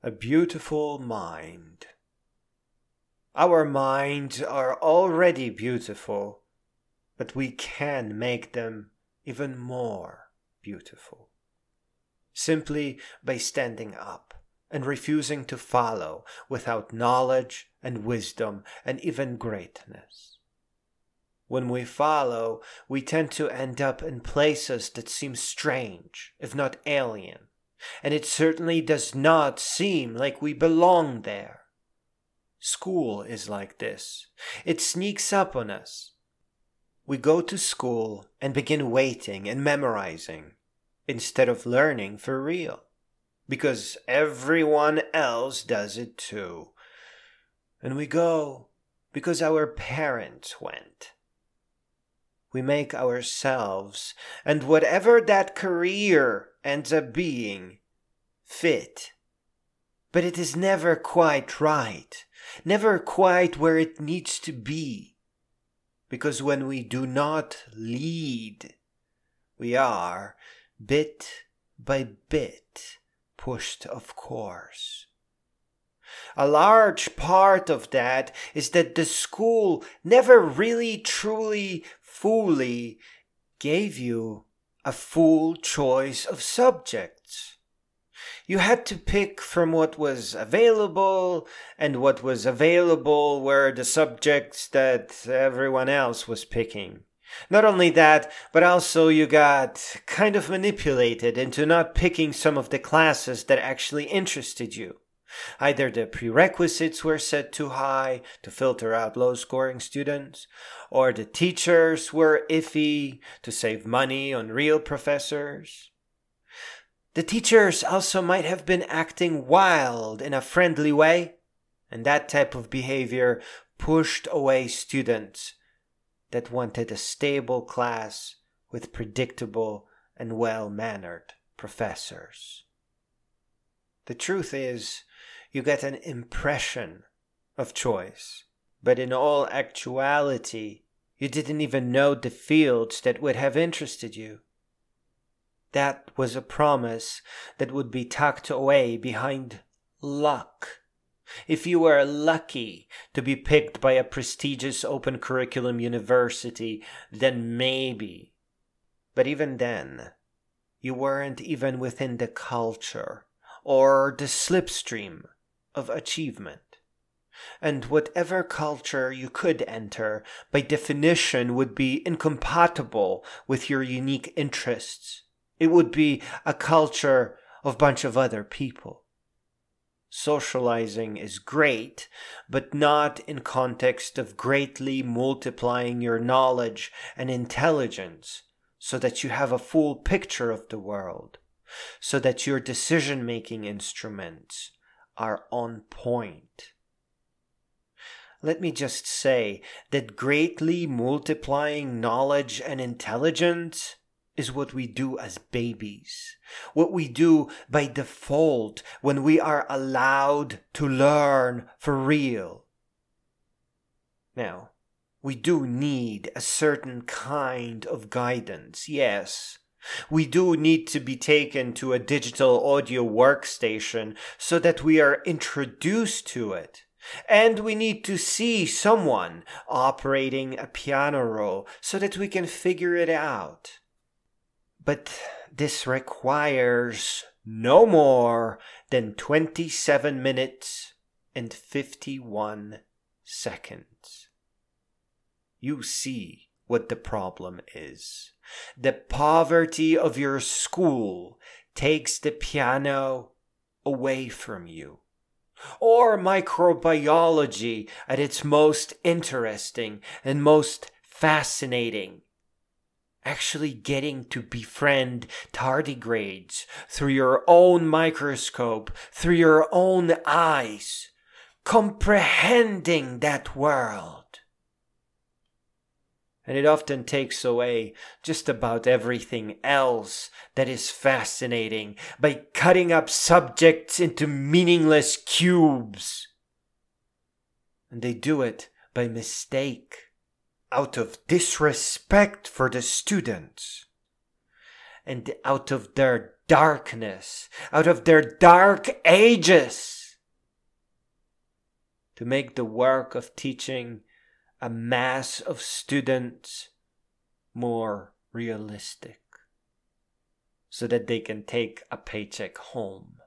a beautiful mind. Our minds are already beautiful, but we can make them even more beautiful. Simply by standing up and refusing to follow without knowledge and wisdom and even greatness. When we follow, we tend to end up in places that seem strange, if not alien, and it certainly does not seem like we belong there. School is like this. It sneaks up on us. We go to school and begin waiting and memorizing instead of learning for real, because everyone else does it too. And we go because our parents went. We make ourselves, and whatever that career ends up being, fit. But it is never quite right, never quite where it needs to be. Because when we do not lead, we are, bit by bit, pushed off course. A large part of that is that the school never really, truly, fully gave you a full choice of subjects. You had to pick from what was available, and what was available were the subjects that everyone else was picking. Not only that, but also you got kind of manipulated into not picking some of the classes that actually interested you. Either the prerequisites were set too high to filter out low-scoring students, or the teachers were iffy to save money on real professors. The teachers also might have been acting wild in a friendly way, and that type of behavior pushed away students that wanted a stable class with predictable and well-mannered professors. The truth is, you get an impression of choice, but in all actuality, you didn't even know the fields that would have interested you. That was a promise that would be tucked away behind luck. If you were lucky to be picked by a prestigious open curriculum university, then maybe. But even then, you weren't even within the culture or the slipstream of achievement. And whatever culture you could enter, by definition, would be incompatible with your unique interests. It would be a culture of a bunch of other people. Socializing is great, but not in context of greatly multiplying your knowledge and intelligence so that you have a full picture of the world, so that your decision-making instruments are on point. Let me just say that greatly multiplying knowledge and intelligence is what we do as babies, what we do by default when we are allowed to learn for real. Now, we do need a certain kind of guidance, yes. We do need to be taken to a digital audio workstation so that we are introduced to it. And we need to see someone operating a piano roll so that we can figure it out. But this requires no more than 27 minutes and 51 seconds. You see what the problem is. The poverty of your school takes the piano away from you. Or microbiology at its most interesting and most fascinating. Actually getting to befriend tardigrades through your own microscope, through your own eyes, comprehending that world. And it often takes away just about everything else that is fascinating by cutting up subjects into meaningless cubes. And they do it by mistake, out of disrespect for the students, and out of their darkness, out of their dark ages. to make the work of teaching a mass of students more realistic, so that they can take a paycheck home.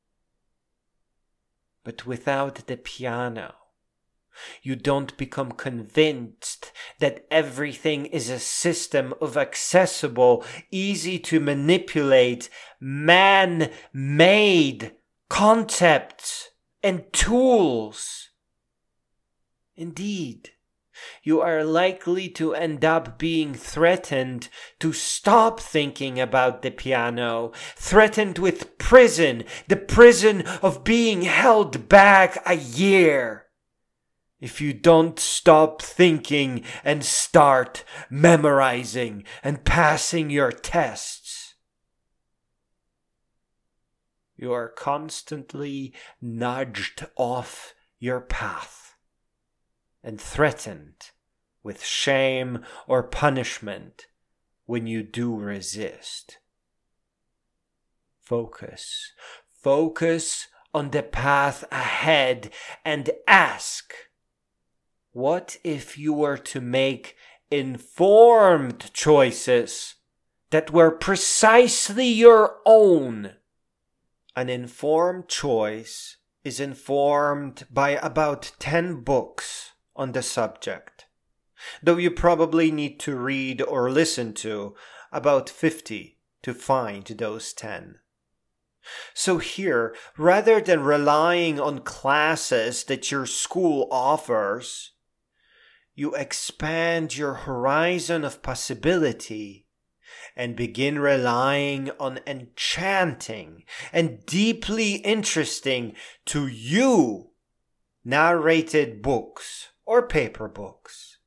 But without the piano, you don't become convinced that everything is a system of accessible, easy to manipulate, man-made concepts and tools. Indeed, you are likely to end up being threatened to stop thinking about the piano, threatened with prison, the prison of being held back a year, if you don't stop thinking and start memorizing and passing your tests. You are constantly nudged off your path and threatened with shame or punishment when you do resist. Focus on the path ahead and ask, what if you were to make informed choices that were precisely your own? An informed choice is informed by about 10 books on the subject, though you probably need to read or listen to about 50 to find those 10. So here, rather than relying on classes that your school offers, you expand your horizon of possibility and begin relying on enchanting and deeply interesting to you narrated books or paper books.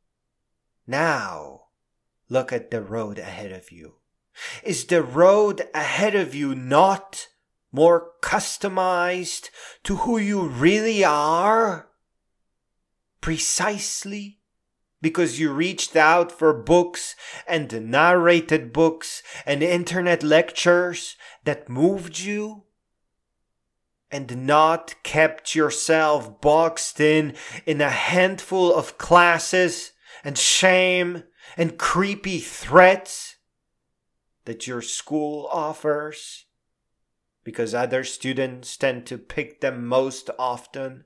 Now, look at the road ahead of you. Is the road ahead of you not more customized to who you really are? Precisely because you reached out for books and narrated books and internet lectures that moved you, and not kept yourself boxed in a handful of classes and shame and creepy threats that your school offers because other students tend to pick them most often.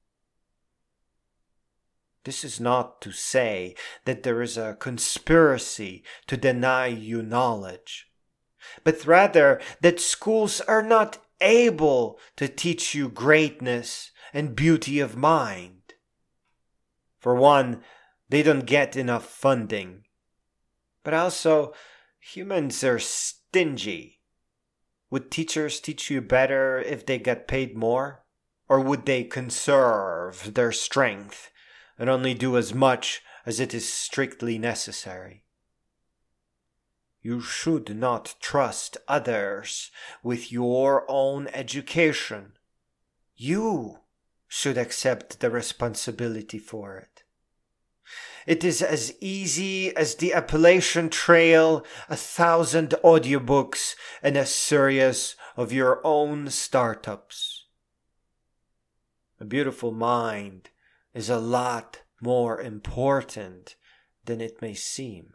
This is not to say that there is a conspiracy to deny you knowledge, but rather that schools are not able to teach you greatness and beauty of mind. For one, they don't get enough funding, but also humans are stingy. Would teachers teach you better if they got paid more? Or would they conserve their strength and only do as much as it is strictly necessary? You should not trust others with your own education. You should accept the responsibility for it. It is as easy as the Appalachian Trail, 1,000 audiobooks, and a series of your own startups. A beautiful mind is a lot more important than it may seem.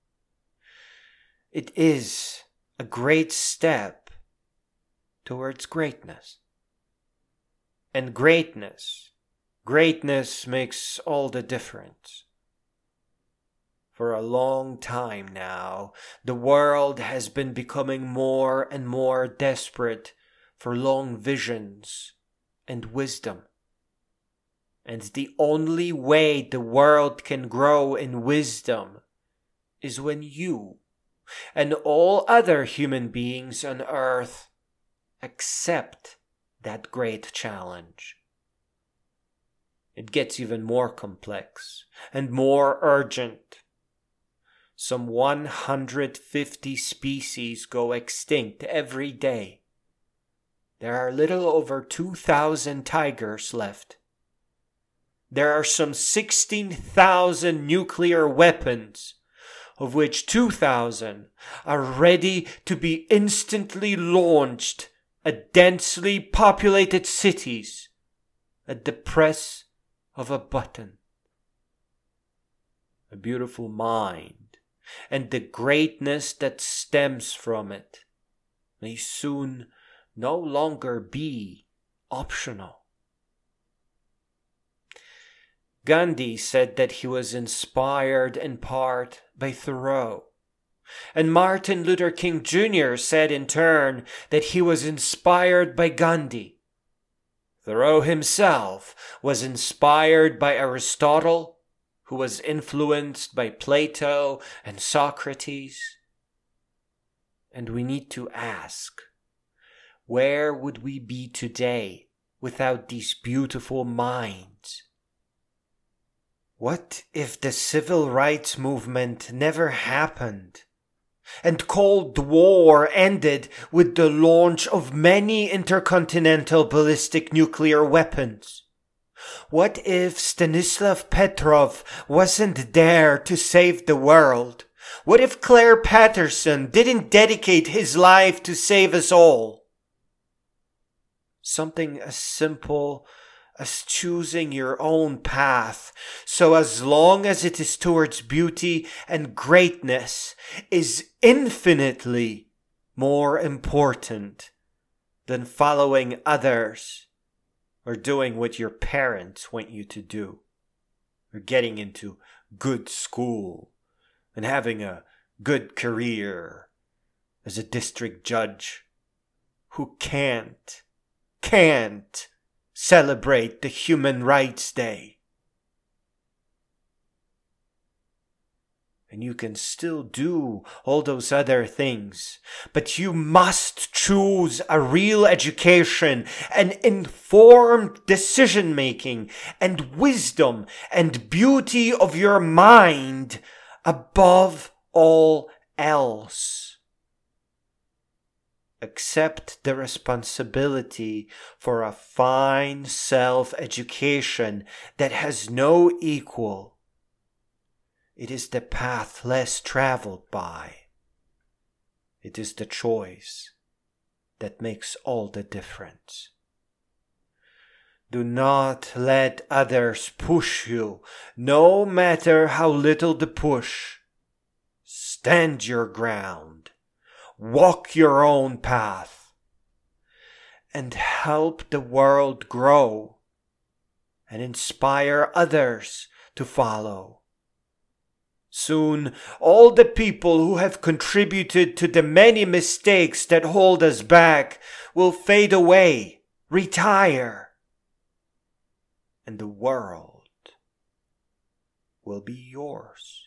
It is a great step towards greatness. And greatness makes all the difference. For a long time now, the world has been becoming more and more desperate for long visions and wisdom. And the only way the world can grow in wisdom is when you and all other human beings on earth accept that great challenge. It gets even more complex and more urgent. Some 150 species go extinct every day. There are little over 2,000 tigers left. There are some 16,000 nuclear weapons, of which 2,000 are ready to be instantly launched at densely populated cities at the press of a button. A beautiful mind and the greatness that stems from it may soon no longer be optional. Gandhi said that he was inspired in part by Thoreau, and Martin Luther King Jr. said in turn that he was inspired by Gandhi. Thoreau himself was inspired by Aristotle, who was influenced by Plato and Socrates. And we need to ask, where would we be today without these beautiful minds? What if the civil rights movement never happened, and Cold War ended with the launch of many intercontinental ballistic nuclear weapons? What if Stanislav Petrov wasn't there to save the world? What if Claire Patterson didn't dedicate his life to save us all? Something as simple as choosing your own path, so as long as it is towards beauty and greatness, is infinitely more important than following others or doing what your parents want you to do, or getting into good school and having a good career as a district judge who can't celebrate the Human Rights Day. And you can still do all those other things, but you must choose a real education and informed decision-making and wisdom and beauty of your mind above all else. Accept the responsibility for a fine self-education that has no equal. It is the path less traveled by. It is the choice that makes all the difference. Do not let others push you, no matter how little the push. Stand your ground. Walk your own path and help the world grow and inspire others to follow. Soon, all the people who have contributed to the many mistakes that hold us back will fade away, retire, and the world will be yours.